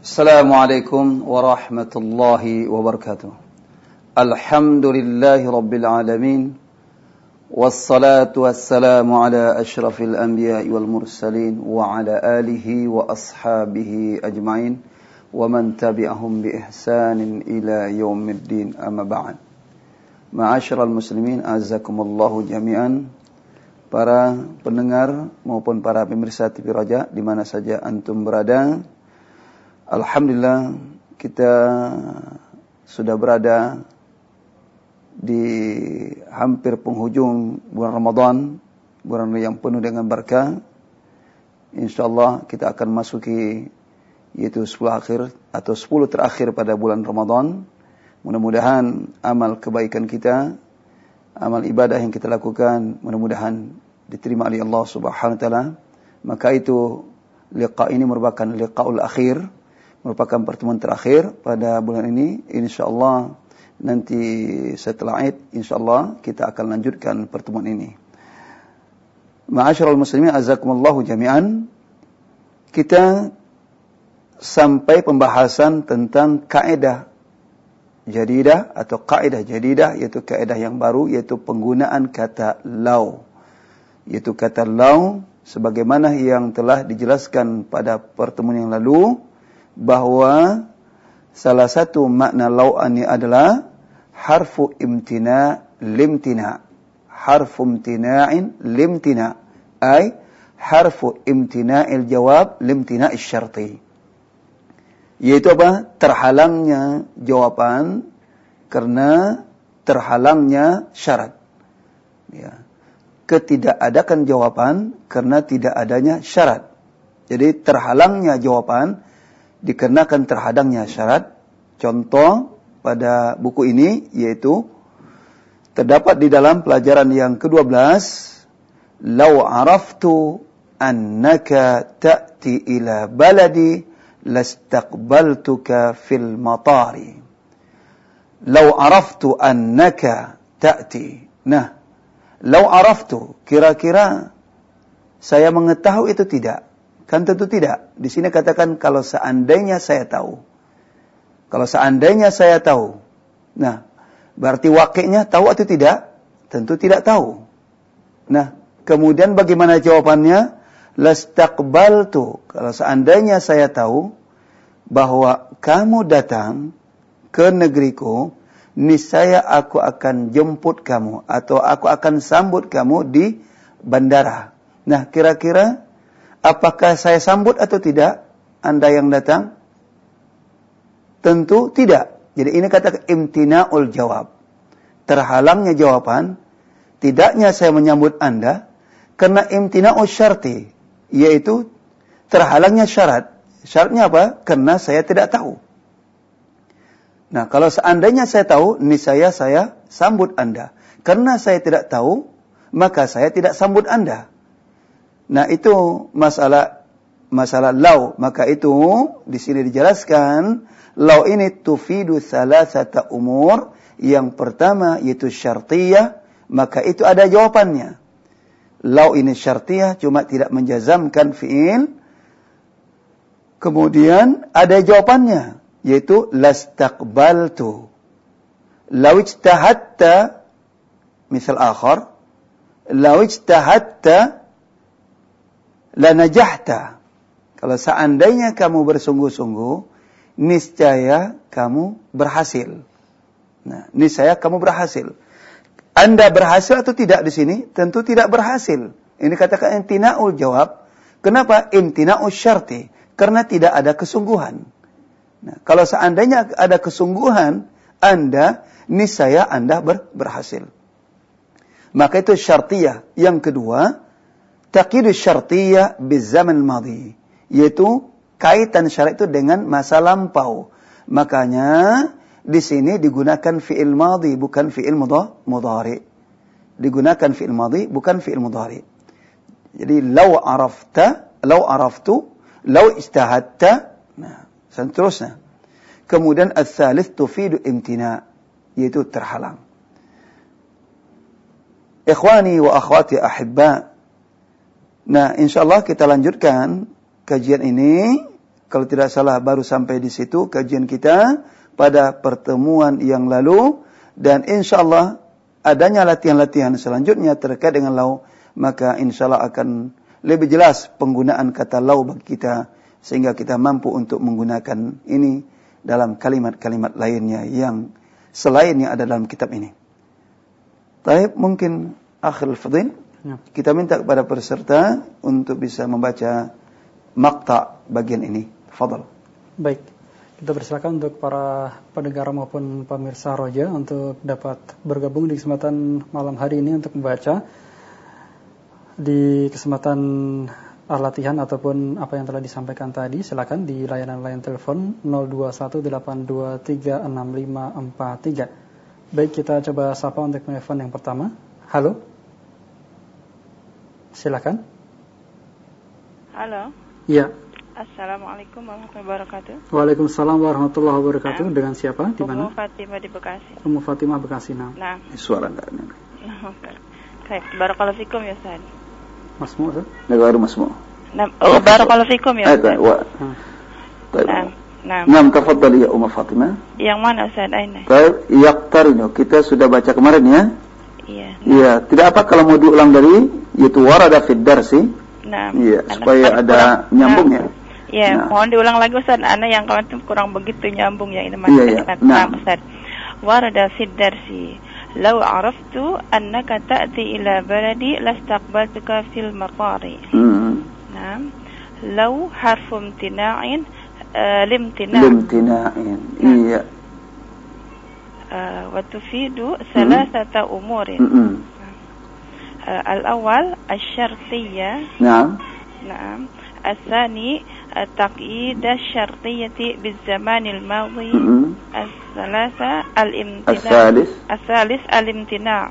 Assalamualaikum warahmatullahi wabarakatuh. Alhamdulillahi rabbil alamin. Wassalatu wassalamu ala ashrafil anbiya'i wal mursalin wa ala alihi wa ashabihi ajma'in wa man tabi'ahum bi ihsanin ila yaumiddin, amma ba'd. Ma'asyiral muslimin, azakumullahu jami'an. Para pendengar maupun para pemirsa TV Raja di mana saja antum berada, alhamdulillah kita sudah berada di hampir penghujung bulan Ramadan, bulan yang penuh dengan berkah. Insyaallah kita akan masuki yaitu 10 akhir atau 10 terakhir pada bulan Ramadan. Mudah-mudahan amal kebaikan kita, amal ibadah yang kita lakukan mudah-mudahan diterima oleh Allah Subhanahu wa taala. Maka itu liqa ini merupakan liqaul akhir, merupakan pertemuan terakhir pada bulan ini. Insyaallah nanti setelah Id insyaallah kita akan lanjutkan pertemuan ini. Ma'asyiral muslimin azakumullahu jami'an. Kita sampai pembahasan tentang kaidah jadidah atau kaidah jadidah, yaitu kaidah yang baru, yaitu penggunaan kata law. Yaitu kata law sebagaimana yang telah dijelaskan pada pertemuan yang lalu, bahwa salah satu makna law ini adalah harfu imtina limtina. Harfu imtina'in limtina, ay harfu imtina'il jawab limtina'il syarti. Yaitu apa? Terhalangnya jawaban karena terhalangnya syarat. Ya. Ketidakadakan jawaban karena tidak adanya syarat. Jadi terhalangnya jawaban dikarenakan terhadangnya syarat. Contoh pada buku ini yaitu terdapat di dalam pelajaran yang ke-12, law araftu annaka ta'ti ila baladi lastaqbaltuka fil matari. Law araftu annaka ta'ti. Nah, law araftu, kira-kira saya mengetahui itu tidak? Kan tentu tidak. Di sini katakan kalau seandainya saya tahu. Kalau seandainya saya tahu. Nah, berarti wakilnya tahu atau tidak? Tentu tidak tahu. Nah, kemudian bagaimana jawabannya? Lastaqbaltu. Kalau seandainya saya tahu bahwa kamu datang ke negeriku, niscaya aku akan jemput kamu atau aku akan sambut kamu di bandara. Nah, kira-kira apakah saya sambut atau tidak Anda yang datang? Tentu tidak. Jadi ini kata imtina'ul jawab. Terhalangnya jawaban, tidaknya saya menyambut Anda karena imtina'ul syarti, yaitu terhalangnya syarat. Syaratnya apa? Karena saya tidak tahu. Nah, kalau seandainya saya tahu, niscaya saya sambut Anda. Karena saya tidak tahu, maka saya tidak sambut Anda. Nah, itu masalah law. Maka itu di sini dijelaskan, law ini tufidu salasata umur. Yang pertama yaitu syartiyah, maka itu ada jawabannya. Law ini syartiyah, cuma tidak menjazamkan fi'il. Kemudian ada jawabannya, yaitu lastaqbaltu. Law ijtahadta, misal akhar, law ijtahadta lanajahta. Kalau seandainya kamu bersungguh-sungguh, niscaya kamu berhasil. Nah, niscaya kamu berhasil. Anda berhasil atau tidak di sini? Tentu tidak berhasil. Ini katakan imtina'ul jawab. Kenapa? Imtina'ul syarti. Karena tidak ada kesungguhan. Nah, kalau seandainya ada kesungguhan Anda, niscaya Anda berhasil. Maka itu syartiyah. Yang kedua, taqidu syartiyah bizaman madhi. Yaitu kaitan syarat itu dengan masa lampau. Makanya di sini digunakan fi'il madhi bukan fi'il mudhari. Digunakan fi'il madhi bukan fi'il mudhari. Jadi law araftu, law ijtahadta. Nah, seterusnya. Kemudian ats-tsalits tufidu imtina, yaitu terhalang. Ikhwani wa akhwati ahibba. Nah, insyaallah kita lanjutkan kajian ini kalau tidak salah baru sampai di situ kajian kita pada pertemuan yang lalu, dan insyaallah adanya latihan-latihan selanjutnya terkait dengan lau, maka insyaallah akan lebih jelas penggunaan kata lau bagi kita, sehingga kita mampu untuk menggunakan ini dalam kalimat-kalimat lainnya yang selain yang ada dalam kitab ini. Baik, mungkin akhirul fadil, kita minta kepada peserta untuk bisa membaca makta bagian ini. Fadal. Baik. Kita persilakan untuk para pendengar maupun pemirsa Roja untuk dapat bergabung di kesempatan malam hari ini untuk membaca di kesempatan latihan ataupun apa yang telah disampaikan tadi. Silakan di layanan telepon 0218236543. Baik, kita coba sapa untuk telepon yang pertama. Halo. Silakan. Halo. Iya. Assalamualaikum warahmatullahi wabarakatuh. Waalaikumsalam warahmatullahi wabarakatuh. Dengan siapa? Di mana? Ummu Fatimah di Bekasi. Ummu Fatimah Bekasi. Nah. Suara enggak ada. Baik, barakallahu fikum ya Ustaz. Masmu Ustaz? Negara masmu. Barakallahu fikum ya Ustaz. Nah, tafadhali ya Ummu Fatimah. Yang mana Ustaz? Aina? Baik, yaqtarinu. Kita sudah baca kemarin ya. Iya. Iya, tidak apa kalau mau diulang dari yaitu warada fid darsi. Nah. Iya, supaya ada nyambungnya. Ya, mohon diulang lagi Ustaz. Ana yang kemarin kurang begitu nyambung ya ini Iya. Nah, Ustaz. Warada fid darsi. Law araftu annaka ta'ti ila baladi lastaqbaltuka fil matari. Nah. Law harfu imtina'in limtina'in. Iya. Wa tufidu salasata umurin. Al-awwal asy-syartiyyah. Naam. الثاني تقييد الشرطية بالزمان الماضي. الثالث الامتناع.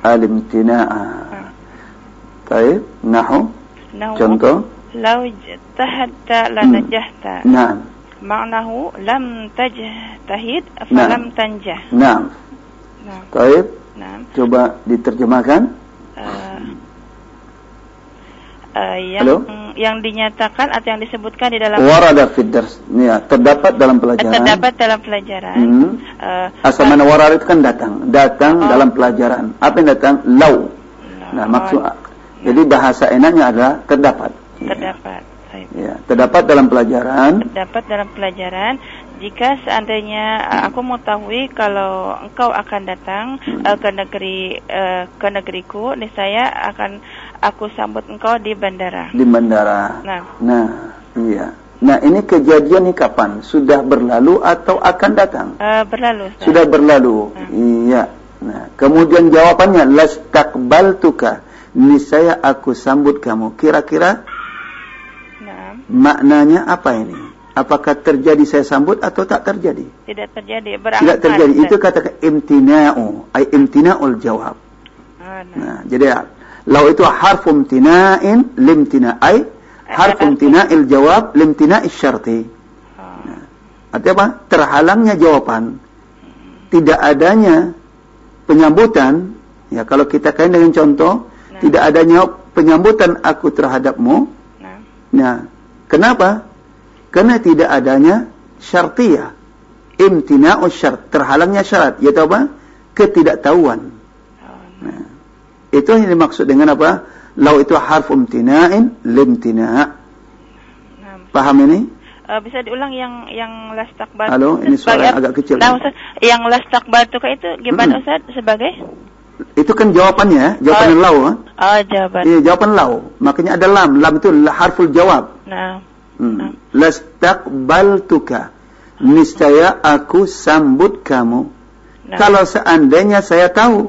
طيب نحو contoh لو اجتهدت لنجحت. نعم. معناه لم تجتهد فلم تنجح. نعم. طيب. نعم. Coba diterjemahkan. Yang dinyatakan atau yang disebutkan di dalam warada fid dars, ya, terdapat dalam pelajaran. Asal mana warada itu kan datang dalam pelajaran. Apa yang datang? Lau. Nah, maksud jadi bahasa enaknya adalah terdapat. Ya, terdapat dalam pelajaran. Jika seandainya aku mengetahui kalau engkau akan datang ke negeriku, niscaya akan aku sambut engkau di bandara. Nah, iya. Nah, ini kejadian ini kapan? Sudah berlalu atau akan datang? Berlalu. Ustaz. Sudah berlalu. Iya. Nah, kemudian jawabannya lastaqbaltuka. Niscaya aku sambut kamu. Kira-kira maknanya apa ini? Apakah terjadi saya sambut atau tak terjadi? Tidak terjadi. Tidak terjadi. Itu kata imtina'u, ay imtina'ul jawab. Nah, jadi lau itu harfu imtina'in limtina' ay harfu imtina'il jawab limtina'is syarti. Nah, artinya apa? Terhalangnya jawaban. Tidak adanya penyambutan. Ya, kalau kita kaitkan dengan contoh, tidak adanya penyambutan aku terhadapmu. Nah, kenapa? Karena tidak adanya syartiyah. Imtina'us syart, terhalangnya syarat, yaitu apa? Ketidaktahuan. Nah, itu yang dimaksud dengan apa? Lau itu harfu imtina'in limtina'. Paham ini? Bisa diulang yang lastaqbal. Halo, ini suara agak kecil. Nah, Ustaz, yang lastaqbaltuka itu gimana Ustaz sebagai? Itu kan jawabannya, jawaban lau. Jawaban. Iya, jawaban lau. Makanya ada lam. Lam itu harful jawab. Lastaqbaltuka. Niscaya aku sambut kamu. Kalau seandainya saya tahu.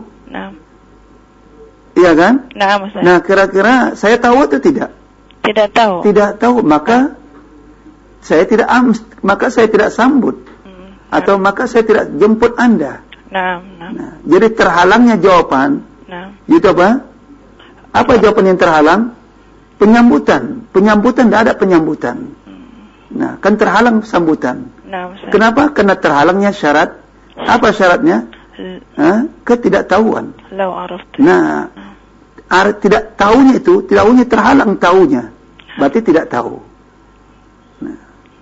Iya kan? Nah, kira-kira saya tahu atau tidak? Tidak tahu. Tidak tahu, maka saya tidak sambut. Atau maka saya tidak jemput Anda. Nah, jadi terhalangnya jawaban. Itu apa? Apa jawaban yang terhalang? Penyambutan. Tidak ada penyambutan. Nah, kan terhalang sambutan. Kenapa? Karena terhalangnya syarat. Apa syaratnya? Ketidaktahuan. Nah, tidak tahunya itu, terhalang tahunya. Berarti tidak tahu.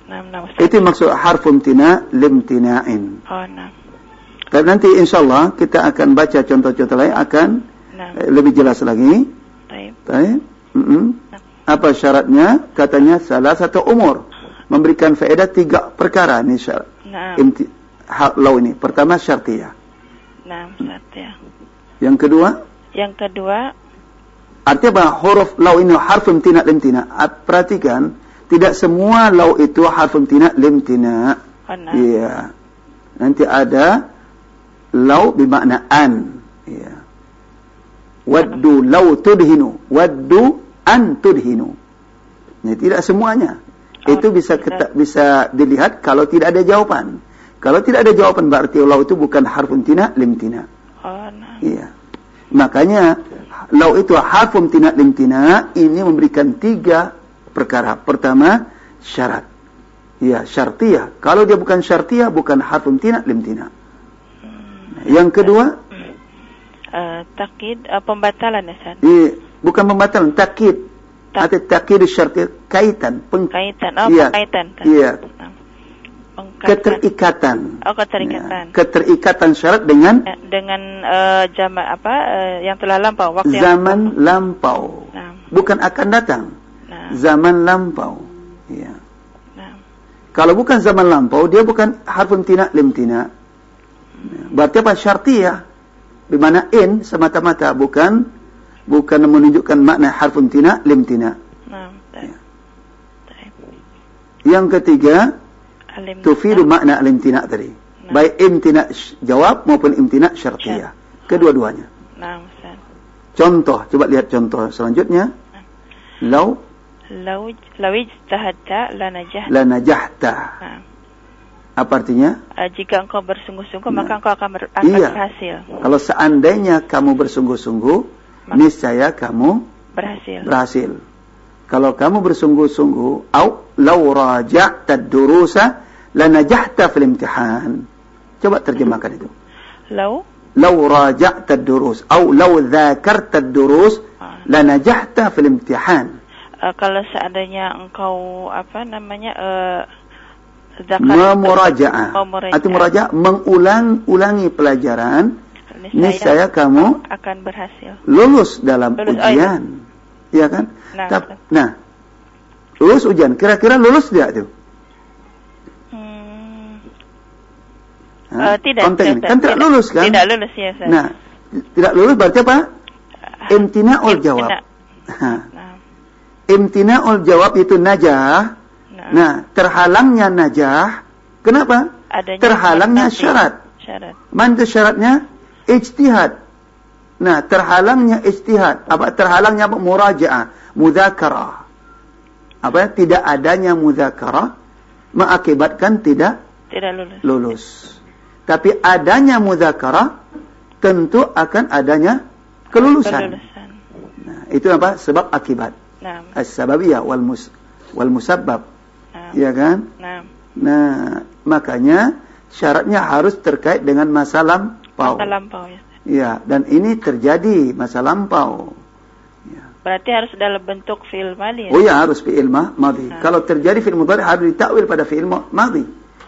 Itu maksud harfu imtina limtina'in. Oh, nah. Dan nanti insyaallah kita akan baca contoh-contoh lain akan lebih jelas lagi. Baik. Apa syaratnya? Katanya salah satu umur. Memberikan faedah 3 perkara ini syarat. Law ini. Pertama syartiyah. Syartiyah. Yang kedua? Yang kedua, artinya bahwa huruf law ini harfu imtina limtina. Perhatikan, tidak semua law itu harfu imtina limtina. Iya. Nanti ada law bermakna an. Iya. Waddu law tudhinu. Waddu an tudhinu. Ini tidak semuanya. Itu bisa dilihat kalau tidak ada jawaban. Kalau tidak ada jawaban berarti law itu bukan harfu imtina limtina. Iya. Makanya law itu harfu imtina limtina ini memberikan 3 perkara. Pertama syarat. Ya, syartiyah. Kalau dia bukan syartiyah bukan harfu imtina limtina. Yang kedua takkid, pembatalan ya Ustaz. Bukan pembatalan, takkid. Atau takkid syartiyah, kaitan, kaitan. Kaitan. Iya. Keterikatan. Keterikatan. Ya, keterikatan syarat dengan zaman yang telah lampau, waktu zaman lampau. Bukan akan datang. Zaman lampau. Ya. Kalau bukan zaman lampau, dia bukan harfu imtina limtina. Berarti apa? Syartiyah. Di mana in semata-mata bukan menunjukkan makna harfu imtina limtina. Ya. Yang ketiga tufidu makna al-imtina tadi. Baik imtina jawab maupun imtina syartiyah. Kedua-duanya. Contoh, coba lihat contoh selanjutnya. Law ijtahadta la najahta. Apa artinya? Jika engkau bersungguh-sungguh maka engkau akan berhasil. Kalau seandainya kamu bersungguh-sungguh, niscaya kamu berhasil. Kalau kamu bersungguh-sungguh, law raja'ta ad-durusa lanajahta fil imtihan. Coba terjemahkan itu. Law raja'ta ad-durus atau law dzakarta ad-durus lanajahta fil imtihan. Kalau seandainya engkau memuraja'ah atau muraja'ah mengulang-ulangi pelajaran, niscaya kamu akan berhasil. Lulus dalam ujian. Iya kan? Nah, lulus ujian. Kira-kira lulus tidak tuh? Tidak. Kan tidak lulus kan? Tidak lulus ya. Nah, tidak lulus berarti apa? Imtina'ul jawab. Imtina'ul jawab itu najah. Nah, terhalangnya najah. Kenapa? Terhalangnya syarat. Mana syaratnya? Ijtihad. Nah, terhalangnya ijtihad. Terhalangnya muraja'ah, mudzakarah. Tidak adanya mudzakarah mengakibatkan tidak lulus. Tapi adanya mudzakarah tentu akan adanya kelulusan. Nah, itu apa? Sebab akibat. As-sababiyah wal musabbab. Ya kan? Nah, makanya syaratnya harus terkait dengan masa lampau. Ya, dan ini terjadi masa lampau. Ya. Berarti harus dalam bentuk fi'il madhi. Oh ya, harus fi'il madhi. Kalau terjadi fi'il mudhari harus ditakwil pada fi'il madhi.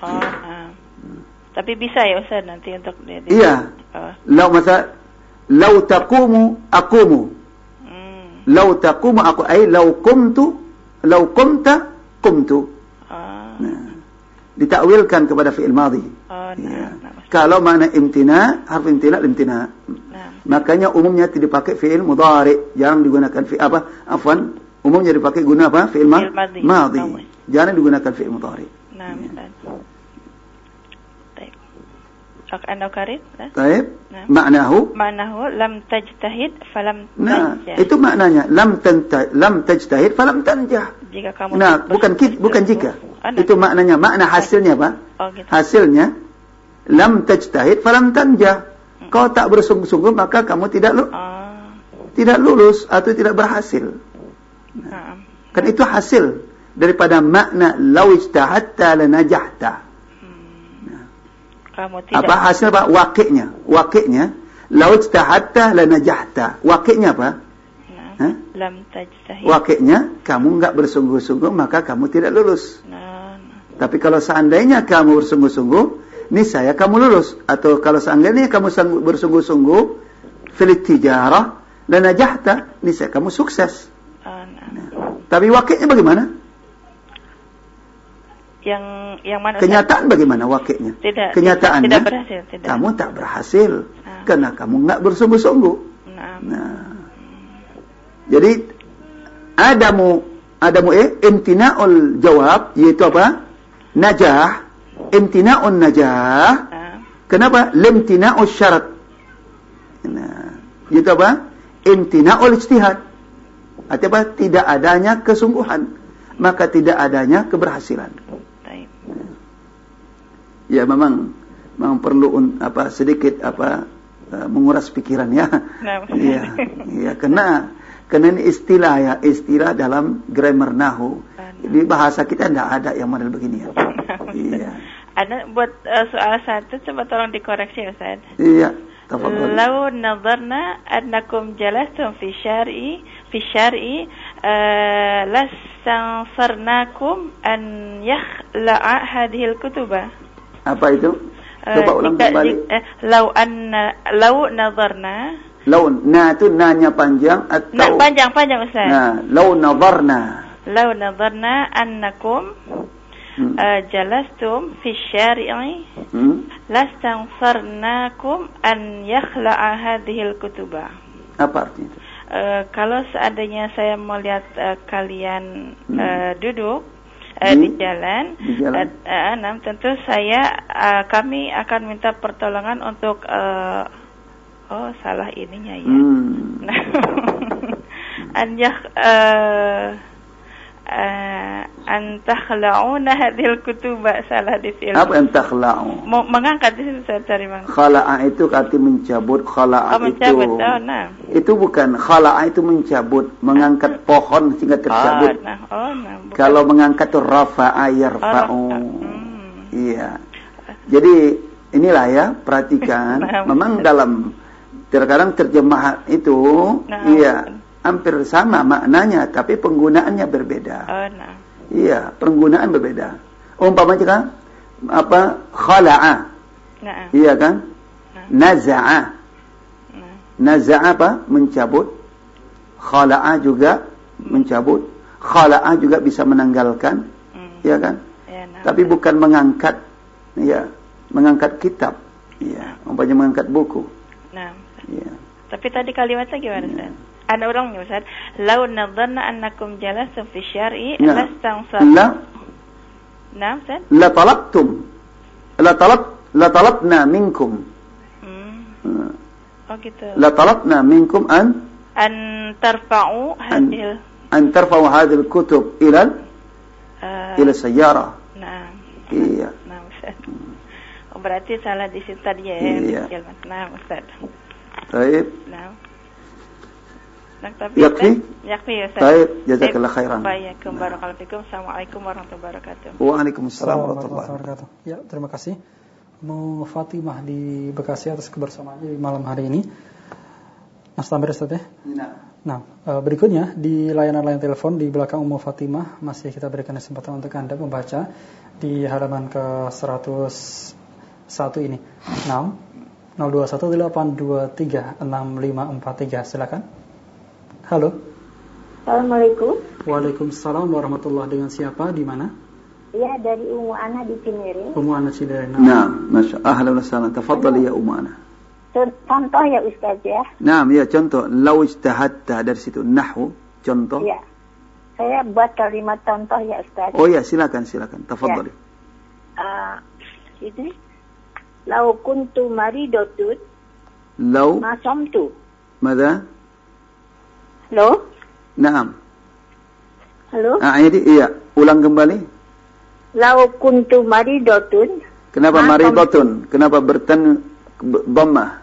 Tapi bisa ya Ustaz nanti untuk iya. Law taqumu aqumu. Law taqumu aku ay law qumta qumtu. Nah, ditakwilkan kepada fi'il madhi. Kalau makna imtina, harfu imtina limtina. Makanya umumnya tidak dipakai fi'il mudhari, jarang digunakan umumnya dipakai guna apa? Fi'il madhi. Jarang digunakan fi'il mudhari. Baik. Maknahu lam tajtahid falam tanjah. Itu maknanya lam tajtahid falam tanjah. Jika kamu bukan jika. Itu maknanya, makna hasilnya, Pak. Gitu. Hasilnya lam tajtahid falam tanjah. Kau tak bersungguh-sungguh maka kamu tidak lulus atau tidak berhasil. Kan itu hasil daripada makna law ijtahadta lanajahta. Hasil apa? Wakilnya law ijtahadta lanajahta. Wakilnya apa? Lam tajtahid. Wakilnya kamu enggak bersungguh-sungguh maka kamu tidak lulus. Tapi kalau seandainya kamu bersungguh-sungguh, niscaya kamu lulus. Atau kalau seandainya kamu bersungguh-sungguh, fil tijarah, la najahta, niscaya kamu sukses. Tapi wakilnya bagaimana? Yang mana? Kenyataan bagaimana wakilnya? Kenyataannya tidak berhasil. Tidak. Kamu tak berhasil karena kamu nggak bersungguh-sungguh. Jadi adamu imtina'ul jawab, yaitu apa? Najah, imtina'un najah. Kenapa? Limtina'ul syarat. Yaitu apa? Imtina'ul ijtihad. Artinya apa? Tidak adanya kesungguhan, maka tidak adanya keberhasilan. Ya memang perlu sedikit menguras pikiran ya. Ya karena ini istilah dalam grammar nahu. Di bahasa kita tidak ada yang model begini ya. Iya. Ada buat soal satu, coba tolong dikoreksi Ustaz. Iya. Tafadhal. Lau nadarna annakum jalastum fi syar'i lastansarnakum an yakhla'a hadhil kutuba. Apa itu? Coba ulang kembali. Lau nadarna. Lau na itu nanya panjang atau panjang Ustaz. Nah, lau nadarna annakum jalastum fi syari'i lastansarnakum an yakhla'a hadhil kutuba. Apa artinya itu? Kalau seandainya saya melihat kalian duduk di jalan. Tentu kami akan minta pertolongan untuk salah ininya ya. Antakhla'una hadhil kutuba, salah di film. Apa antakhla'u? Mengangkat di situ saya cari mang. Khala'a itu arti mencabut, khala'a itu. Itu bukan khala'a itu mencabut, mengangkat pohon sehingga tercabut. Kalau mengangkat itu rafa'a yarfa'u. Iya. Jadi inilah ya, perhatikan. Memang dalam terkadang terjemahan itu iya hampir sama maknanya, tapi penggunaannya berbeda. Iya, penggunaan berbeda. Umpamanya kan khala'a. Iya kan? Naza'a. Naza'a apa? Mencabut. Khala'a juga mencabut. Khala'a juga bisa menanggalkan. Iya kan? Tapi bukan mengangkat. Iya, mengangkat kitab. Iya, umpamanya mengangkat buku. Iya. Tapi tadi kalimatnya gimana, Ustaz? Ada orang Ustaz, lau nadarna annakum jalastum fi syar'i lastansar. Ustaz? La talabna minkum. Oh gitu. La talabna minkum an tarfa'u hadhil kutub ila sayyara. Iya. Ustaz. Berarti salah di situ tadi ya. Iya. Ustaz. Baik. Yakfi ya Ustaz. Baik, jazakallah khairan. Baik, barakallahu fikum. Assalamualaikum warahmatullahi wabarakatuh. Waalaikumsalam warahmatullahi wabarakatuh. Ya, terima kasih Ummu Fatimah di Bekasi atas kebersamaannya di malam hari ini. Mas Tamir Ustaz ya? Nah, berikutnya di layanan telepon di belakang Ummu Fatimah masih kita berikan kesempatan untuk Anda membaca di halaman ke-101 ini. 0218236543. Silakan. Halo. Assalamualaikum. Waalaikumsalam warahmatullahi. Dengan siapa? Di mana? Ya, dari Ummu Ana di Cinere. Ummu Ana Cinere. Nah, masya Allah. Ahlan wa sahlan. Tafadhali ya Ummu Ana. Contoh ya Ustaz ya. Nah, ya contoh. Lau ijtahadta, dari situ nahwu, contoh. Ya. Saya buat kalimat contoh ya Ustaz. Oh ya, silakan. Tafadhali. Ini lau kuntu maridotun. Lau masomtu. Mada? Halo? Naam. Halo? Iya, ulang kembali. Lau kuntu maridotun. Kenapa maridotun? Kenapa bertan dhammah?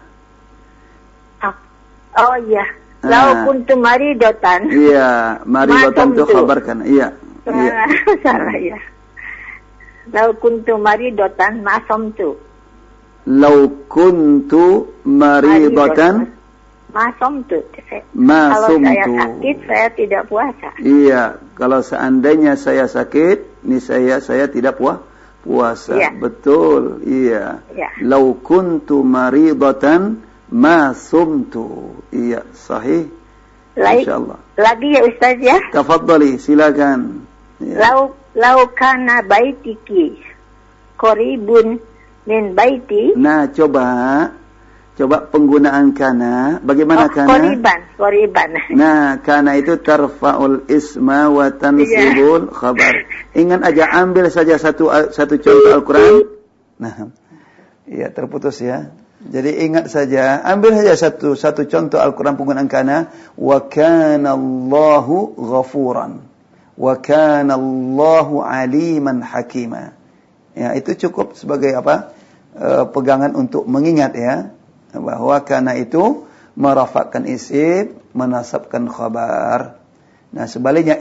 Oh iya. Lau kuntu maridotan. Iya, maridotan itu khabarkan. Iya. Salah ya. Lau kuntu maridotan masomtu. Lau kuntu maridotan masomtu. Kalau saya sakit, saya tidak puasa. Iya, kalau seandainya saya sakit, ini saya tidak puasa. Ya. Betul, iya. Ya. Lau kuntu maridatan ma sumtu. Iya, sahih. Insyaallah. Lagi ya Ustaz ya. Tafadhali, silakan. Ya. Lau kana baitiki qaribun min baiti. Nah, coba penggunaan kana. Bagaimana kana? Qoriban. Nah, kana itu tarfa'ul isma wa tansibul khabar. Ingat aja, ambil saja satu contoh Al-Quran. Nah, iya terputus ya. Jadi ingat saja, ambil saja satu contoh Al-Quran penggunaan kana. Wa kana Allahu ghafuran. Wa kana Allahu aliman hakima. Ya, itu cukup sebagai pegangan untuk mengingat ya. Bahwa kana itu merafakkan isim, menasabkan khabar. Nah, sebaliknya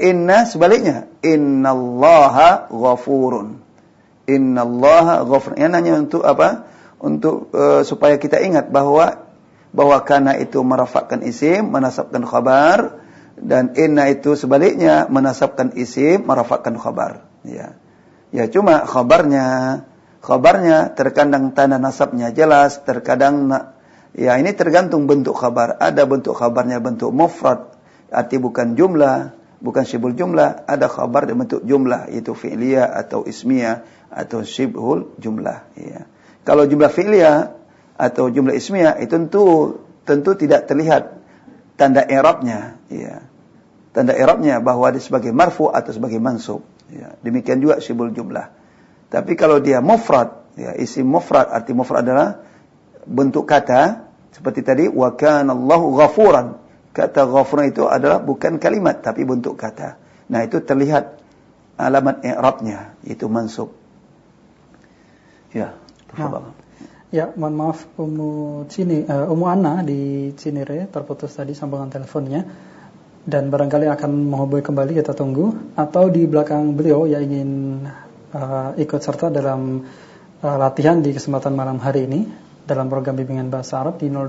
innallaha ghafurun. Innallaha ghafurun. Ini hanya untuk Untuk supaya kita ingat bahwa kana itu merafakkan isim, menasabkan khabar, dan inna itu sebaliknya menasabkan isim, merafakkan khabar. Ya. Ya, cuma khabarnya terkadang tanda nasabnya jelas, terkadang ya ini tergantung bentuk khabar. Ada bentuk khabarnya bentuk mufrad, arti bukan jumlah, bukan syibhul jumlah. Ada khabar dengan bentuk jumlah, yaitu fi'liyah atau ismiyah atau syibhul jumlah. Ya. Kalau jumlah fi'liyah atau jumlah ismiyah itu tentu tidak terlihat tanda i'rabnya. Ya. Tanda i'rabnya bahwa dia sebagai marfu atau sebagai mansub. Ya. Demikian juga syibhul jumlah. Tapi kalau dia mufrad, ya, isim mufrad, arti mufrad adalah bentuk kata. Seperti tadi, wa kana Allahu ghafuran. Kata ghafuran itu adalah bukan kalimat, tapi bentuk kata. Nah, itu terlihat alamat i'rabnya, itu mansub. Ya, tafadhal. Ya, mohon maaf Ummu Ana di Cinere terputus tadi sambungan teleponnya. Dan barangkali akan menghubungi kembali, kita tunggu. Atau di belakang beliau yang ingin ikut serta dalam latihan di kesempatan malam hari ini dalam program bimbingan bahasa Arab di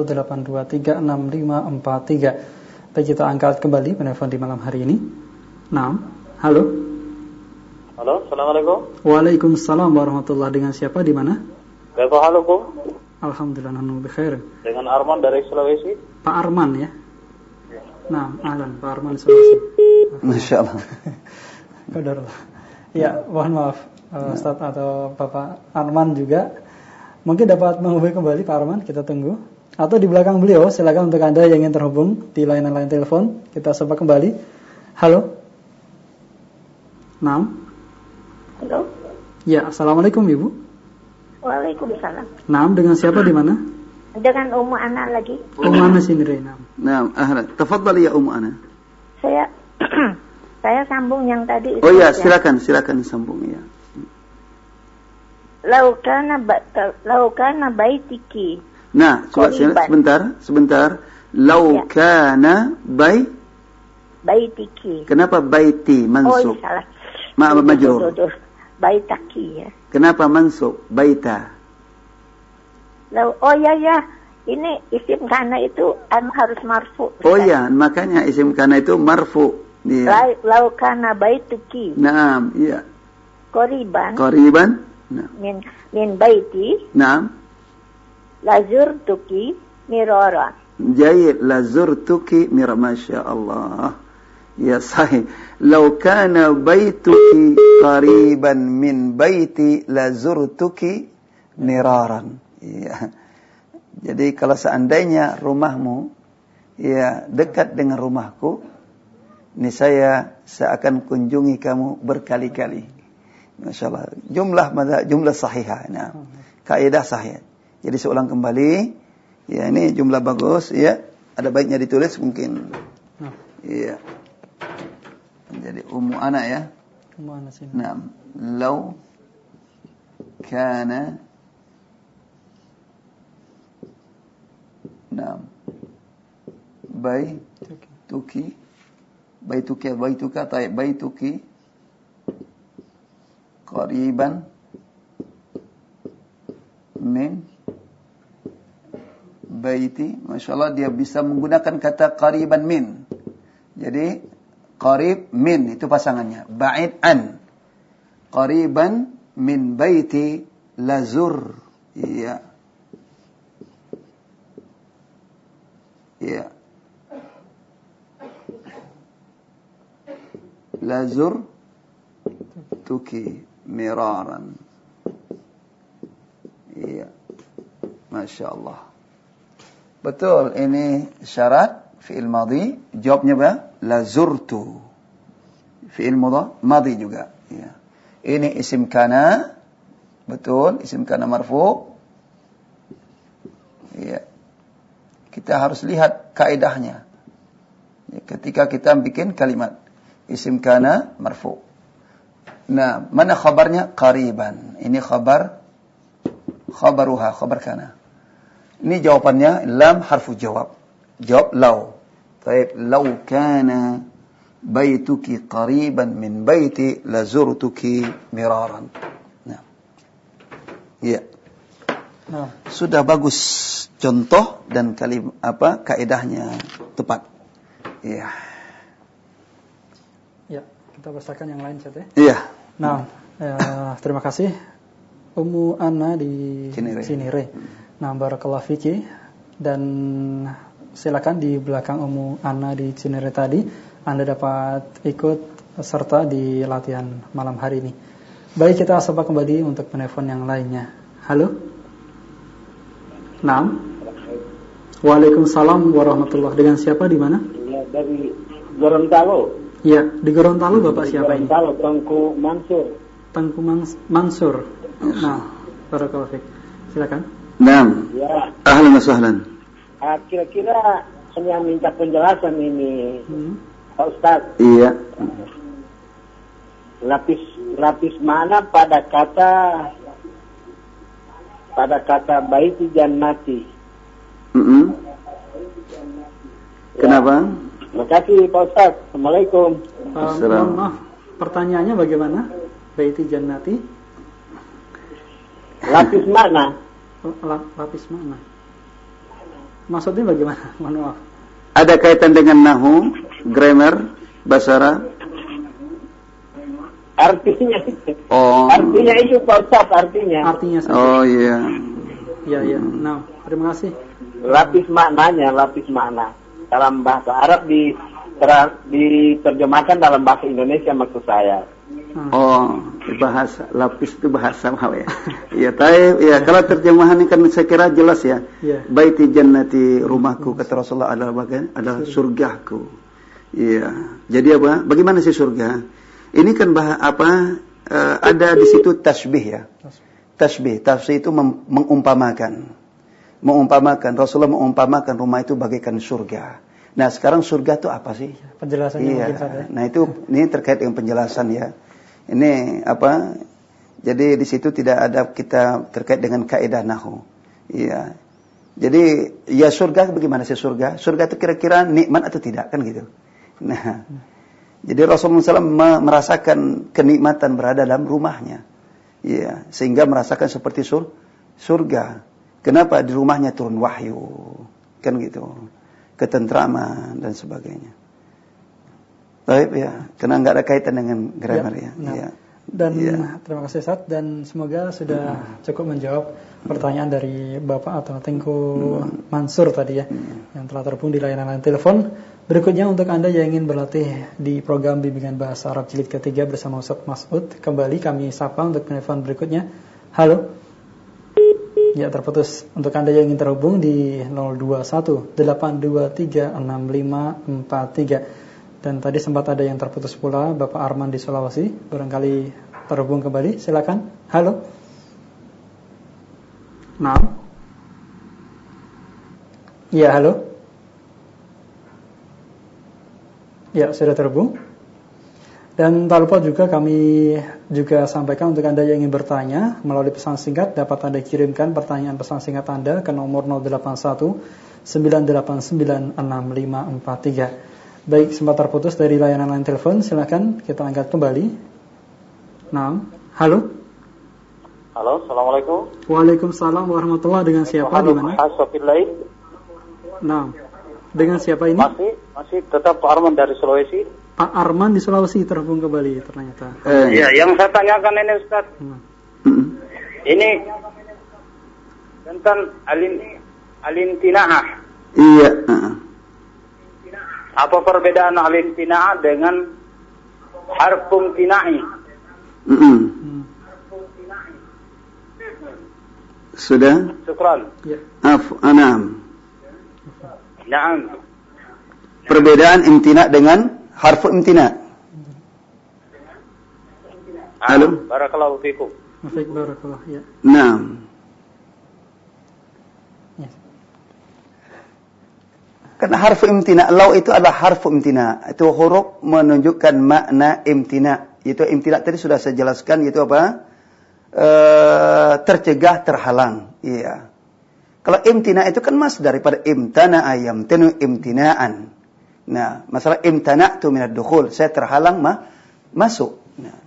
0218236543. Baik, kita angkat kembali penelpon di malam hari ini. Nah, halo. Halo, assalamualaikum. Waalaikumsalam warahmatullahi. Dengan siapa, di mana? Halo, Bu. Alhamdulillah, nanu bikhair. Dengan Arman dari Sulawesi. Pak Arman ya. Nah, ahlan Pak Arman Sulawesi. Masyaallah. Qadarullah. Ya, mohon maaf Ustaz atau Bapak Arman juga. Mungkin dapat menghubungi kembali Pak Arman, kita tunggu. Atau di belakang beliau, silakan untuk Anda yang ingin terhubung di layanan telepon, kita sapa kembali. Halo. Naam. Halo. Ya, assalamualaikum Ibu. Waalaikumsalam. Naam, dengan siapa, di mana? Dengan Ummu Ana lagi. Ummu Ana sini, Reina. Naam, ahlan. Tafadhali ya Ummu Ana. Saya sambung yang tadi itu. Oh ya, silakan sambung ya. Lau kana baitiki. Nah, coba sebentar. Lau kana baitiki. Kenapa baiti mansub? Oh, salah. Majrur. Baitaki ya. Kenapa mansub? Baita. Oh ya. Ini isim kana itu harus marfu. Oh ya, makanya isim kana itu marfu. Ya. Lau kana baituki. Naam, iya. Qoriban. Nah. Min baiti. Naam. Lazurtuki mirara. Jayyid, lazurtuki mirara. Masya Allah. Ya sahih. Lau kana baituki qariban min baiti lazurtuki miraran. Ya. Jadi kalau seandainya rumahmu ya dekat dengan rumahku, niscaya saya akan kunjungi kamu berkali-kali. Masyaallah. Jumlah sahihah. Nah, kaidah sahih. Jadi saya ulang kembali. Ya, ini jumlah bagus ya. Ada baiknya ditulis mungkin. Iya. Jadi Ummu Ana ya. Ummu Ana sini. Nah, law kana baituki qariban min baiti. Masyaallah, dia bisa menggunakan kata qariban min. Jadi qarib min itu pasangannya, ba'id an. Qariban min baiti lazur. Iya. Iya. Lazur tuki miraran. Iya. Masya Allah. Betul, ini syarat fi'il madhi. Jawabnya apa? Lazurtu. Fi'il madhi juga. Iya. Ini isim kana. Betul, isim kana marfu. Iya. Kita harus lihat kaidahnya. Ketika kita bikin kalimat isim kana marfu. Nah, mana khabarnya? Qariban. Ini khabaruha, khabar kana. Ini jawabannya lam harfu jawab. Jawab law. Baik, law kana baituki qariban min baiti lazurtuki miraran. Nah. Iya. Nah, sudah bagus contoh dan kaidahnya tepat. Iya. Ya, kita bacakan yang lain, Ustaz ya. Iya. Nah, terima kasih Ummu Anna di Cinere. Nah, barakallahu fiki, dan silakan di belakang Ummu Anna di Cinere tadi Anda dapat ikut serta di latihan malam hari ini. Baik, kita sapa kembali untuk penelpon yang lainnya. Halo. Naam. Waalaikumsalam warahmatullahi. Dengan siapa, di mana? Ya, dari Gorontalo. Ya, di Gorontalo Bapak siapa? Gorontalo, Tengku Mansur. Tengku Mansur. Nah, barakallahu fik. Silakan. Naam. Ya. Ahlan wa sahlan. Kira-kira saya minta penjelasan ini, Pak Ustaz. Iya. Lapis mana pada kata baiti jannati? Kenapa? Terima kasih Pak Ustaz. Assalamualaikum. Maaf, pertanyaannya bagaimana? Baiti jannati? Lapis mana? Lapis mana? Maksudnya bagaimana? Mohon maaf. Ada kaitan dengan nahu, grammar, bahasa Arab? Artinya itu Pak Ustaz, artinya. Artinya saja. Oh iya. Iya. Nah, terima kasih. Lapis makna dalam bahasa Arab diterjemahkan dalam bahasa Indonesia maksud saya. Oh, bahasa lapis itu bahasa apa ya? Ya, kalau terjemahan ini kan saya kira jelas ya. Yeah. Baiti jannati, rumahku kata Rasulullah adalah surgaku. Iya. Jadi apa? Bagaimana sih surga? Ini kan ada di situ tasbih ya. Tasbih itu mengumpamakan. Rasulullah mengumpamakan rumah itu bagaikan surga. Nah, sekarang surga itu apa sih? Penjelasannya mungkin saja. Nah, ini terkait dengan penjelasan ya. Ini Jadi di situ tidak ada kita terkait dengan kaidah nahwu. Iya. Jadi ya surga bagaimana sih surga? Surga itu kira-kira nikmat atau tidak kan gitu. Nah, jadi Rasulullah SAW merasakan kenikmatan berada dalam rumahnya. Iya, sehingga merasakan seperti surga. Kenapa di rumahnya turun wahyu? Kan gitu. Ketentraman dan sebagainya. Baik ya, karena enggak ada kaitan dengan grammar ya. Ya. Dan terima kasih Ustaz, dan semoga sudah cukup menjawab pertanyaan dari Bapak atau Tengku Mansur tadi ya, yang telah terhubung di layanan telepon. Berikutnya untuk Anda yang ingin berlatih di program bimbingan bahasa Arab jilid ketiga bersama Ustaz Mas'ud, kembali kami sapa untuk telepon berikutnya. Halo. Ya, terputus. Untuk Anda yang ingin terhubung di 0218236543. Dan tadi sempat ada yang terputus pula, Bapak Arman di Sulawesi, barangkali terhubung kembali. Silakan. Halo. Naam. Ya, halo. Ya, sudah terhubung. Dan tak lupa juga kami juga sampaikan untuk Anda yang ingin bertanya melalui pesan singkat, dapat Anda kirimkan pertanyaan pesan singkat Anda ke nomor 081 989 6543. Baik, sempat terputus dari layanan line telepon, silakan kita angkat kembali. Nah, halo. Halo, assalamualaikum. Waalaikumsalam warahmatullahi. Dengan siapa, di mana? Nah, dengan siapa ini? Masih tetap Pak Arman dari Sulawesi. Pak Arman di Sulawesi terhubung kembali ternyata. Iya, yang saya tanyakan ini Ustaz. Ini tentang alimtina'ah. Iya. Apa perbedaan alimtina'ah dengan harfum tina'i? Sudah? Syukran. Anam. Naam. Perbedaan imtina dengan harfu imtina. Halo? Barakallahu fikum. Barakallahu, ya. Naam. Karena harfu imtina, law itu adalah harfu imtina. Itu huruf menunjukkan makna imtina. Itu imtina tadi sudah saya jelaskan, itu apa? Tercegah, terhalang. Iya. Kalau imtina itu kan mas daripada imtana ayam tenu imtinaan. Nah, masalah imtana tu minad dukhul, saya terhalang masuk. Nah.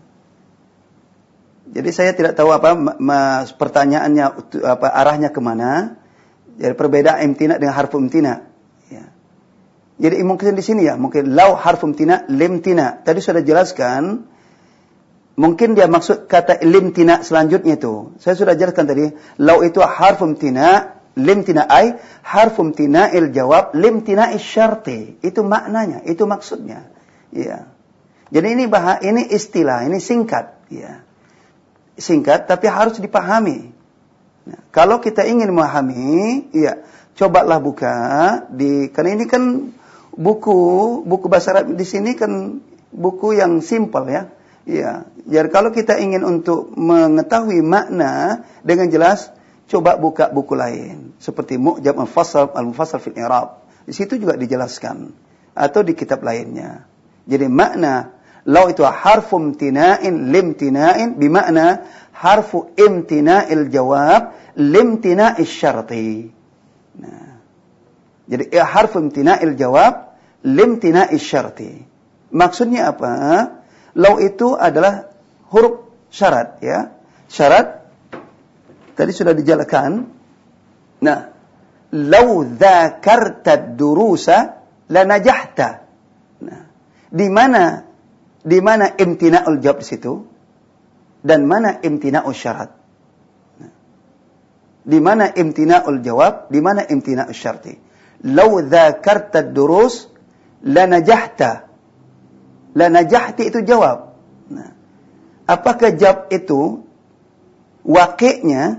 Jadi saya tidak tahu apa pertanyaannya apa arahnya kemana. Jadi perbedaan imtina dengan harfu imtina. Ya. Jadi mungkin di sini ya, mungkin law harfu imtina limtina. Tadi sudah jelaskan. Mungkin dia maksud kata limtina selanjutnya itu. Saya sudah jelaskan tadi, law itu harfu imtina, limtina ay harfu imtina'il jawab limtina'is syarti. Itu maknanya, itu maksudnya. Ya. Jadi ini istilah, ini singkat, ya. Singkat tapi harus dipahami. Nah, kalau kita ingin memahami, ya, cobalah buka karena ini kan buku bahasa Arab di sini kan buku yang simpel ya. Ya, jadi kalau kita ingin untuk mengetahui makna dengan jelas, coba buka buku lain seperti Mu'jam al-Mufassal fil I'rab. Di situ juga dijelaskan atau di kitab lainnya. Jadi makna law itu harfu imtina'in limtina'in bimakna harfu imtina'il jawab limtina'is syarti. Nah. Jadi harfu imtina'il jawab limtina'is syarti. Maksudnya apa? Law itu adalah huruf syarat ya. Syarat tadi sudah dijelaskan. Nah, law dzakarta ad-durusa lanajahta. Nah, di mana imtina'ul jawab di situ dan mana imtina'ul syarat. Nah, di mana imtina'ul jawab, di mana imtina'ul syarti. Law dzakarta ad-durus lanajahta. Lanajahti itu jawab. Nah, apakah jawab itu wakilnya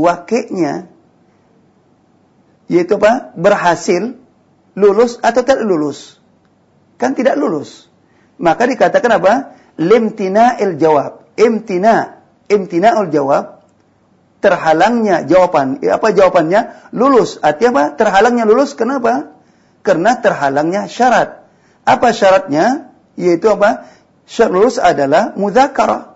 yaitu apa? Berhasil, lulus atau tidak lulus? Kan tidak lulus. Maka dikatakan apa? Limtina'il jawab. Imtina'ul jawab. Terhalangnya jawaban. Apa jawabannya? Lulus. Artinya apa? Terhalangnya lulus. Kenapa? Karena terhalangnya syarat. Apa syaratnya? Yaitu apa? Syarat lulus adalah mudzakarah.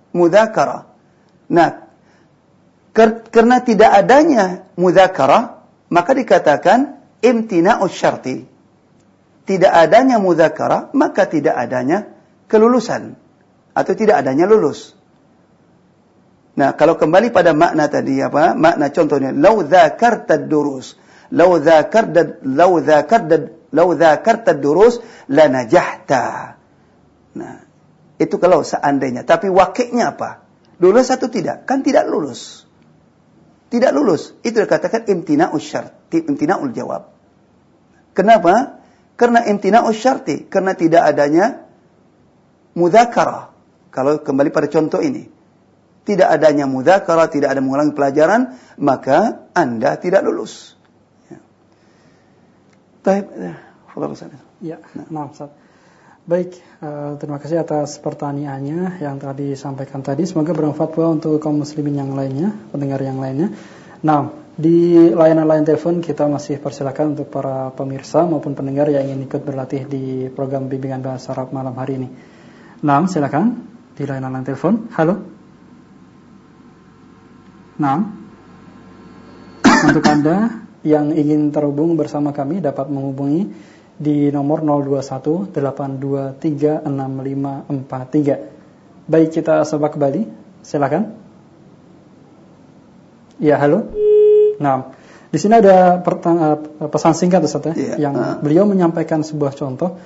Nah, karena tidak adanya mudzakarah, maka dikatakan imtina'us syarti. Tidak adanya mudzakarah, maka tidak adanya kelulusan atau tidak adanya lulus. Nah, kalau kembali pada makna tadi apa? Makna contohnya law dzakarta ad-durus, law dzakarta ad-durus lanajahta. Nah, itu kalau seandainya. Tapi wakilnya apa? Lulus atau tidak? Kan tidak lulus. Tidak lulus. Itu dikatakan imtina'ul syarti, imtina'ul jawab. Kenapa? Karena imtina'ul syarti. Karena tidak adanya mudzakarah. Kalau kembali pada contoh ini. Tidak adanya mudzakarah, tidak ada mengulangi pelajaran, maka Anda tidak lulus. Ya. Ya, nah, Ustaz. Baik, terima kasih atas pertanyaannya yang tadi disampaikan tadi. Semoga bermanfaat pula untuk kaum muslimin yang lainnya, pendengar yang lainnya. Nah, di layanan telepon kita masih persilakan untuk para pemirsa maupun pendengar yang ingin ikut berlatih di program bimbingan bahasa Arab malam hari ini. Nah, silakan di layanan telepon. Halo. Nah, untuk Anda yang ingin terhubung bersama kami dapat menghubungi di nomor 0218236543. Baik, kita coba kembali. Silakan. Ya, halo. Nah, di sini ada pesan singkat Ustaz ya, yang beliau menyampaikan sebuah contoh.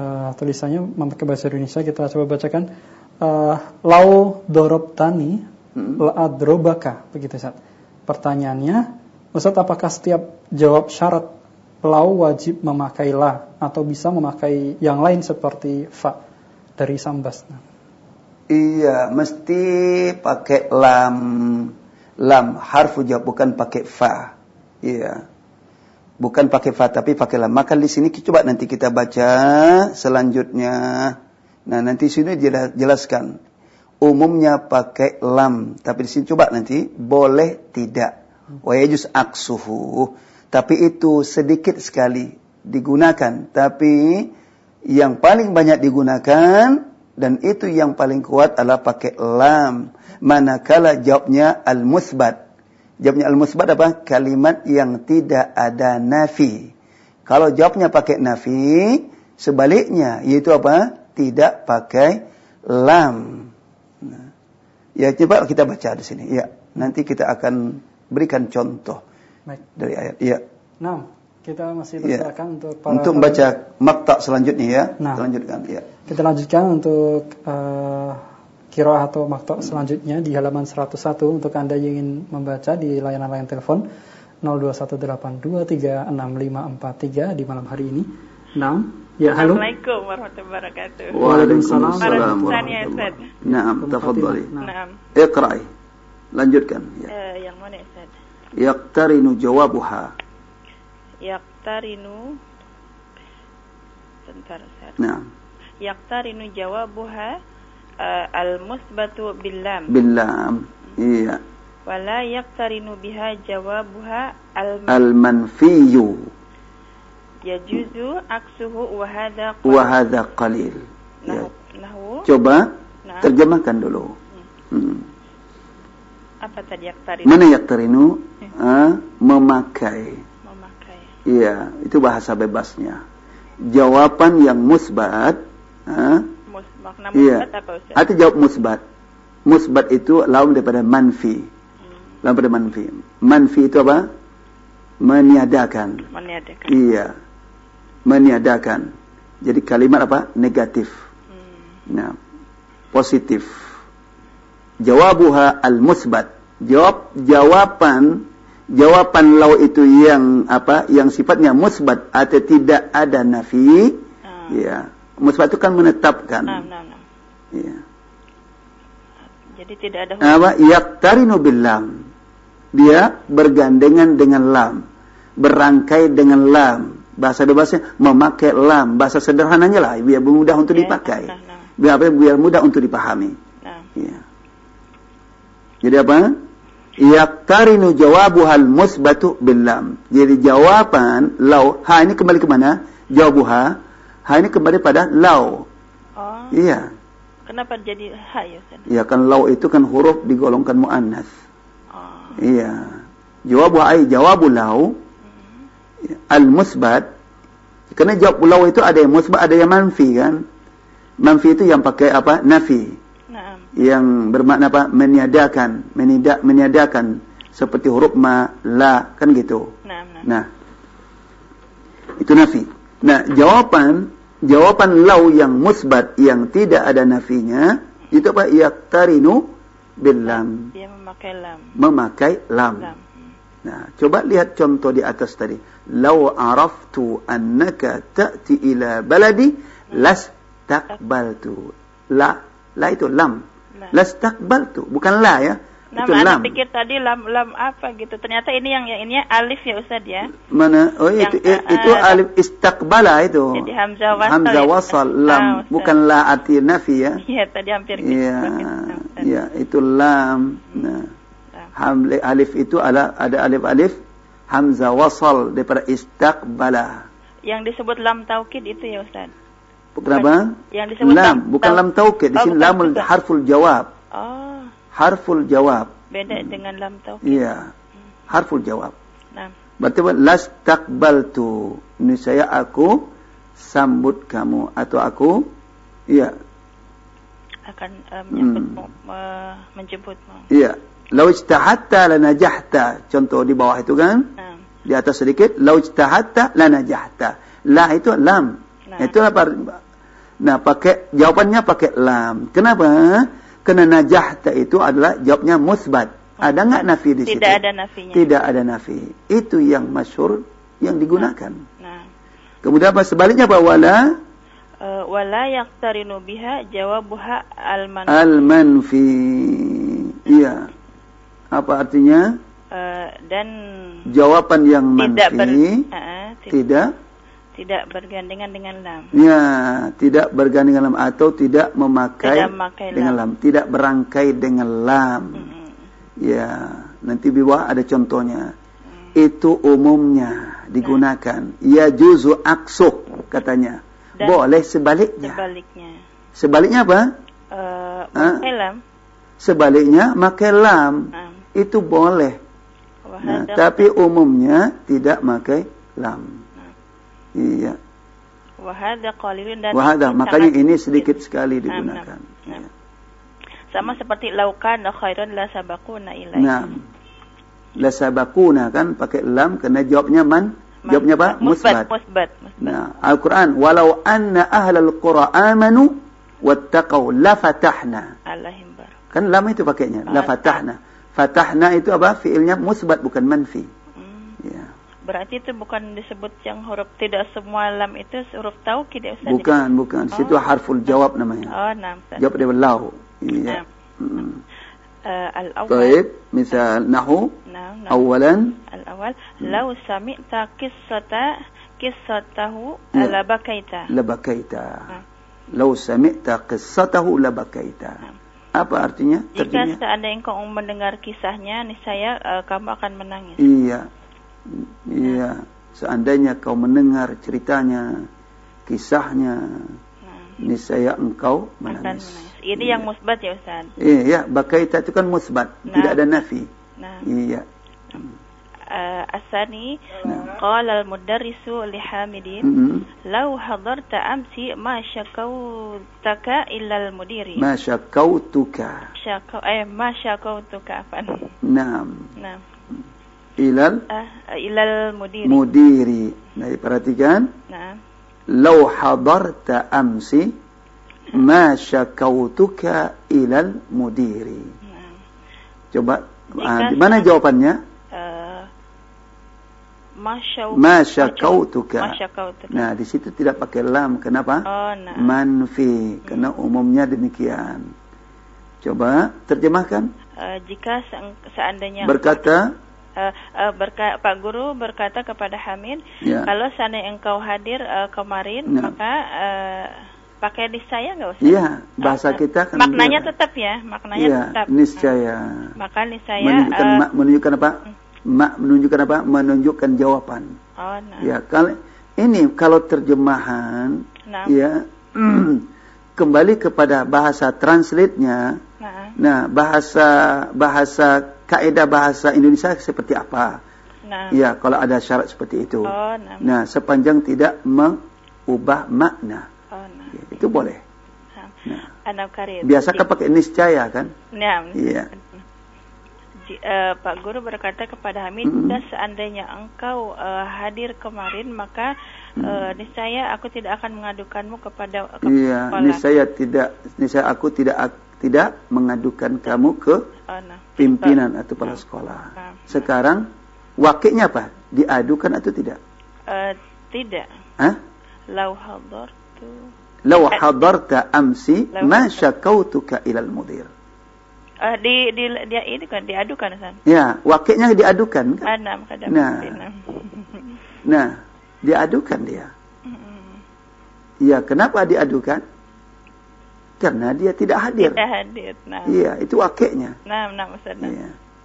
Tulisannya memakai bahasa Indonesia, kita coba bacakan. Lau dorobtani la'adrobaka, begitu Ustaz. Pertanyaannya, Ustaz, apakah setiap jawab syarat lau wajib memakai la atau bisa memakai yang lain seperti fa dari Sambas? Iya, mesti pakai lam. Lam harfu jawab, bukan pakai fa. Iya. Bukan pakai fa tapi pakai lam. Maka di sini coba nanti kita baca selanjutnya. Nah, nanti sini jelaskan. Umumnya pakai lam, tapi di sini coba nanti boleh tidak. Wa yajuz aksuhu. Tapi itu sedikit sekali digunakan, tapi yang paling banyak digunakan dan itu yang paling kuat adalah pakai lam. Manakala jawabnya al-musbat. Jawabnya al-musbat apa? Kalimat yang tidak ada nafi. Kalau jawabnya pakai nafi, sebaliknya yaitu apa? Tidak pakai lam. Nah, ya coba kita baca di sini. Ya, nanti kita akan berikan contoh. Baik. Dari ayat. Ya. Nah, kita masih persilakan untuk para untuk membaca makta selanjutnya ya. Nah, lanjutkan ya. Kita lanjutkan untuk qiraah atau makta selanjutnya di halaman 101 untuk Anda yang ingin membaca di layanan telepon 0218236543 di malam hari ini. Nah, ya halo. Assalamualaikum warahmatullahi wabarakatuh. Waalaikumsalam warahmatullahi wabarakatuh. Naam, tafadhali. Naam. Iqra'i. Lanjutkan ya. Yang mana Ustaz? Yaqtarinu jawabuha. Yaqtarinu. Sebentar Ustaz. Naam. Yaqtarinu jawabuha al-musbatu bil-lam. Bil-lam. Iya. Wala yaqtarinu biha jawabuha al-manfiyu. Yajuzu aksuhu wa hadha qalil. Nahu. Coba terjemahkan dulu. Apa tadi yaqtarinu? Mana yaqtarinu? Memakai. Iya, itu bahasa bebasnya. Jawaban yang musbat, makna musbat apa Ustaz? Arti jawab musbat. Musbat itu lawan daripada manfi. Lawan daripada manfi. Manfi itu apa? Meniadakan. Iya. Meniadakan. Jadi kalimat apa? Negatif. Nah, positif. Jawabuha al-musbat. Jawaban lau itu yang apa? Yang sifatnya musbat atau tidak ada nafi. Ya. Musbat itu kan menetapkan. Ya. Jadi tidak ada apa? Yaqtarinu bil lam. Dia bergandengan dengan lam. Berangkai dengan lam. Bahasa bebasnya memakai lam. Bahasa sederhananya lah biar mudah untuk dipakai. Biar mudah untuk dipahami. Ya. Jadi apa? Yaqtarinu jawabuhal musbatu bil lam. Jadi jawaban lau, ha ini kembali ke mana? Jawabuha. Ha ini kembali pada lau. Oh. Iya. Kenapa jadi ha ya Ustaz? Iya kan lau itu kan huruf digolongkan muannas. Oh. Iya. Jawabuha ai jawabu lau. Al musbat. Karena jawab lau itu ada yang musbat, ada yang manfi kan? Manfi itu yang pakai apa? Nafi. Yang bermakna apa? Meniadakan seperti huruf ma, la, kan gitu. Nah, itu nafi. Nah, jawaban lau yang musbat yang tidak ada nafinya itu apa? Yaqtarinu bil lam. Dia memakai lam. Nah, coba lihat contoh di atas tadi. Lau araftu annaka ta'ti ila baladi lastaqbaltu. La itu lam. Lastaqbaltu, bukan la ya. Itu lam. Saya pikir tadi lam apa gitu. Ternyata ini yang ini alif ya Ustaz ya. Mana? Oh itu alif istaqbala itu. Jadi hamzah wasal lam, bukan la arti nafi ya. Iya, tadi hampir gitu. Iya, itu lam. Nah. Alif itu ada alif hamzah wasal daripada istaqbala. Yang disebut lam taukid itu ya Ustaz. Kenapa? Yang disebut lam, bukan lam taukid. Di sini lamul harful jawab. Oh. Harful jawab. Beda dengan lam taukid. Iya. Harful jawab. Nah. Berarti lastaqbaltu. Ini saya aku sambut kamu atau aku akan menjemputmu. Iya. Lau ijtahatta lanajahta. Contoh di bawah itu kan? Di atas sedikit. Lau ijtahatta lanajahta. La itu lam. Itu apa? Nah, jawabannya pakai lam. Kenapa? Karena najahta itu adalah jawabnya musbat. Ada enggak nafi di situ? Tidak ada nafinya. Tidak ada nafi. Itu yang masyhur yang digunakan. Nah. Kemudian apa sebaliknya apa wala? Wala yaqtarinu biha jawabuha al-manfi. Al-manfi. Iya. Apa artinya? Dan jawaban yang manfi tidak bergandengan dengan lam. Ya, tidak bergandengan lam atau tidak memakai dengan lam. Tidak berangkai dengan lam. Ya, nanti di bawah ada contohnya. Itu umumnya digunakan. Ya juzu aksuh katanya. Dan boleh sebaliknya. Sebaliknya apa? Makai lam. Sebaliknya makai lam. Itu boleh. Nah, tapi umumnya tidak makai lam. Iya. Wahada qalilun dan makanya ini sedikit sekali digunakan. Ya. Sama seperti laukan khairan la sabaquna ilaihi. Nah. La sabaquna kan pakai lam karena jawabnya man. Jawabnya apa? Musbat. Nah, Al-Qur'an walau anna ahlal qura amanu wattaqau la fatahna. Kan lam itu pakainya, la fatahna. Fatahna itu apa? Fiilnya musbat bukan manfi. Ya. Berarti itu bukan disebut yang huruf tidak semua lam itu huruf taukid ya Ustaz? Bukan. Situ harful jawab namanya. Oh, nah. Jawab dari lau. Iya. Al-awwal. Baik, misal nahu. Awalan. Al-awwal, law sami'ta qissatahu labakaita. Law sami'ta qissatahu labakaita. Apa artinya? Jika seandainya engkau mendengar kisahnya, niscaya kamu akan menangis. Iya. Seandainya kau mendengar ceritanya, kisahnya, niscaya engkau menangis. Ini yang musbat ya Ustaz? Iya, bakaita itu kan musbat, tidak ada nafi. Iya. Asani qala al-mudarrisu li Hamidin law hadarta amsi ma syakautaka illa al-mudiri. Ma syakautuka. Ma syakautuka afan. Naam. Ilal mudiri. Nah, perhatikan. Nah. Law hadarta amsi ma syakautuka ilal mudiri. Nah. Coba di mana jawabannya? Ma syakautuka. Nah, di situ tidak pakai lam. Kenapa? Manfi. Karena umumnya demikian. Coba terjemahkan. Jika seandainya berkata Pak Guru berkata kepada Hamid, kalau seandainya engkau hadir kemarin, maka pakai niscaya nggak usah? Iya, bahasa kita kan maknanya tetap ya, tetap. Niscaya. Maka niscaya menunjukkan apa? Menunjukkan jawaban. Ya, kalau terjemahan, ya kembali kepada bahasa translate-nya. Nah, bahasa kaidah bahasa Indonesia seperti apa? Ya, kalau ada syarat seperti itu. Nah, sepanjang tidak mengubah makna. Ya, itu boleh. Biasa kan pakai niscaya kan? Iya. Pak Guru berkata kepada Hamid, jika seandainya engkau hadir kemarin, maka niscaya aku tidak akan mengadukanmu kepada sekolah. Niscaya aku tidak mengadukan kamu ke pimpinan atau kepala sekolah. Sekarang wakilnya apa? Diadukan atau tidak? Tidak. Law hadarta amsi ma syakautuka ilal mudir. Dia ini kan diadukan kan? Ya, wakilnya diadukan kan? Nah, diadukan dia. Ya, kenapa diadukan? Karena dia tidak hadir. Iya, itu wakilnya. Ustaz. Iya.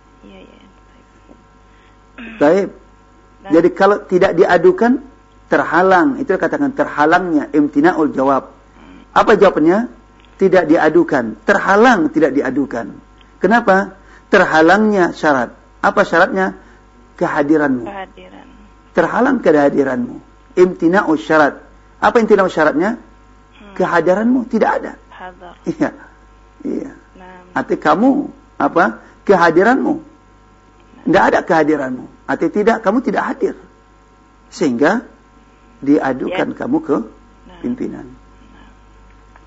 Baik. Jadi kalau tidak diadukan, terhalang. Itu katakan terhalangnya imtina'ul jawab. Apa jawabannya? Tidak diadukan. Terhalang tidak diadukan. Kenapa? Terhalangnya syarat. Apa syaratnya? Kehadiranmu. Terhalang kehadiranmu. Imtina'ul syarat. Apa imtina'ul syaratnya? Kehadiranmu tidak ada. Iya. Arti kamu apa? Kehadiranmu. Tidak ada kehadiranmu. Arti kamu tidak hadir. Sehingga diadukan kamu ke pimpinan.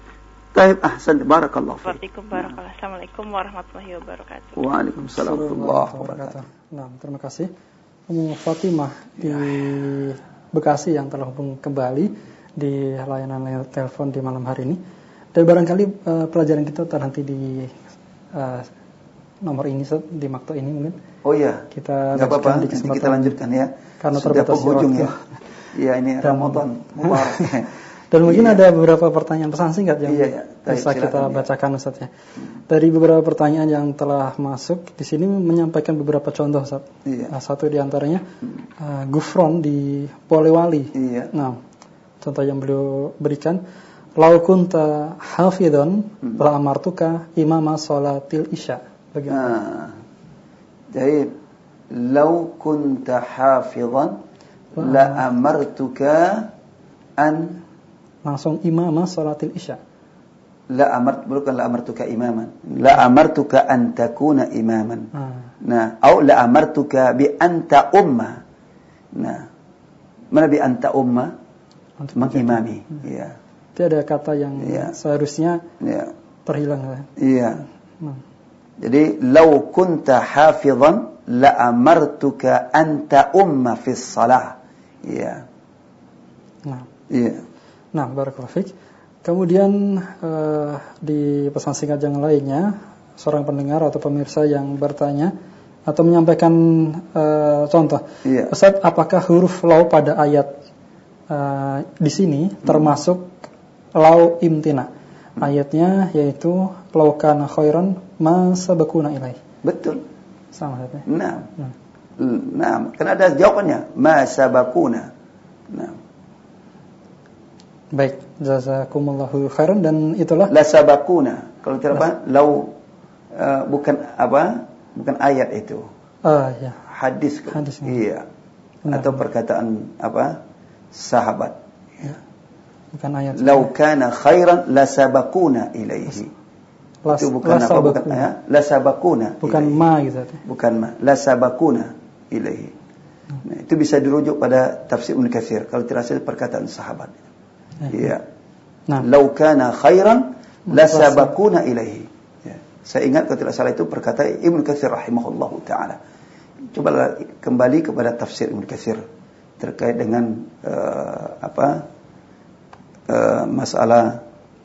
Taib, ahsan, barakallahu fiikum. Barakallahu. Assalamualaikum warahmatullahi wabarakatuh. Waalaikumsalam warahmatullahi wabarakatuh. Nah, terima kasih Ummu Fatimah di Bekasi yang telah hubung kembali di layanan telepon di malam hari ini. Dan barangkali pelajaran kita terhenti di nomor ini, di makto ini mungkin. Oh iya. Kita apa-apa, nanti kita lanjutkan ya. Karena terbatas penghujung ya. Iya, ini Ramadan Mubarak. Dan mungkin ada beberapa pertanyaan pesan singkat yang bisa kita bacakan Ustaz ya. Dari beberapa pertanyaan yang telah masuk di sini menyampaikan beberapa contoh Ustaz. Satu di antaranya Gufron di Polewali. Nah, contoh yang beliau berikan, lau kunta hafidhan la amartuka imama sholatil isya. Bagaimana? Jadi, lau kunta hafidhan la amartuka an langsung imama sholatil isya. Bukan la amartuka imaman. La amartuka an takuna imaman. Nah, atau la amartuka bi anta umma. Nah, mana bi anta umma? Mengimami. Iya. Itu ada kata yang seharusnya terhilang. Iya. Jadi, lau kunta hafidhan la amartuka anta umma fi shalah. Iya. Iya. Nah, barakallahu fiik. Kemudian di pesan singkat yang lainnya, seorang pendengar atau pemirsa yang bertanya atau menyampaikan contoh. Ustaz, apakah huruf lau pada ayat di sini termasuk lau imtina? Ayatnya yaitu lau kana khairan ma sabaquna ilaih. Betul. Sama saja. Nah, kan ada jawabannya, ma sabaquna. Nah. Baik, jazakumullahu khairan, dan itulah la sabaquna. Kalau tidak apa, lau bukan ayat itu. Ya. Hadis. Iya. Atau perkataan sahabat. Ya. Bukan ayat. Lau kana khairan la sabaquna ilaihi. Itu bukan la sabaquna. Bukan ma gitu. Bukan ma, la sabaquna ilaihi. Nah, itu bisa dirujuk pada tafsir Ibnu Katsir. Kalau tidak salah perkataan sahabat. Iya. Nah, lau kana khairan la sabaquna ilaihi. Ya. Saya ingat kalau tidak salah itu perkataan Ibnu Katsir rahimahullahu taala. Coba kembali kepada tafsir Ibnu Katsir terkait dengan masalah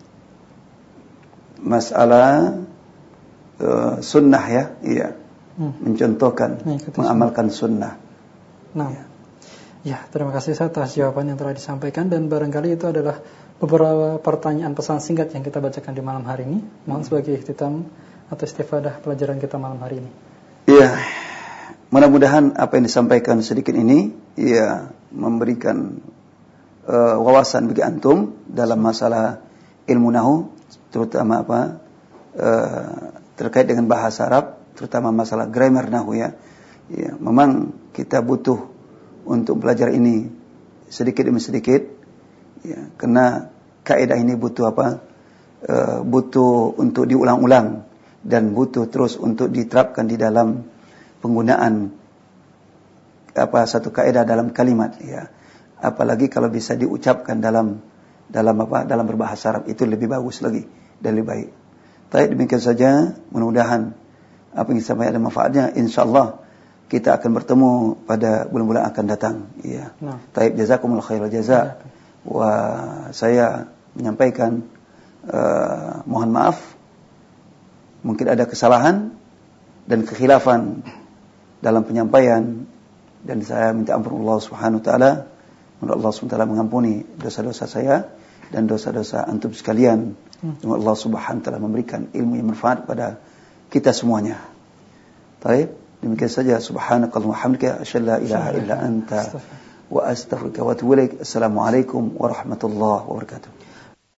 sunnah ya. Iya. Mencontohkan, mengamalkan sunnah. Nah. Ya, terima kasih atas jawaban yang telah disampaikan, dan barangkali itu adalah beberapa pertanyaan pesan singkat yang kita bacakan di malam hari ini. Mohon sebagai ikhtitam atau istifadah pelajaran kita malam hari ini. Iya, mudah-mudahan apa yang disampaikan sedikit ini memberikan wawasan bagi antum dalam masalah ilmu nahwu, terutama terkait dengan bahasa Arab, terutama masalah grammar nahwu ya. Ya, memang kita butuh untuk belajar ini sedikit demi sedikit, ya, karena kaidah ini butuh butuh untuk diulang-ulang dan butuh terus untuk diterapkan di dalam penggunaan satu kaidah dalam kalimat, ya. Apalagi kalau bisa diucapkan dalam berbahasa Arab, itu lebih bagus lagi dan lebih baik. Baik, demikian saja. Mudah-mudahan apa yang disampaikan ada manfaatnya. Insyaallah kita akan bertemu pada bulan-bulan akan datang. Ya. Taib, jazakumullah khairal jaza. Saya menyampaikan mohon maaf, mungkin ada kesalahan dan kekhilafan dalam penyampaian, dan saya minta ampun Allah Subhanahu wa taala. Semoga Allah Subhanahu wa taala mengampuni dosa-dosa saya dan dosa-dosa antum sekalian. Semoga Allah Subhanahu wa taala memberikan ilmu yang bermanfaat pada kita semuanya. Taib. Demikian saja. Subhanakallahumma wa hamdika asyhadu an la ilaha illa anta wa astaghfiruka wa atubu ilaik. Assalamualaikum warahmatullahi wabarakatuh.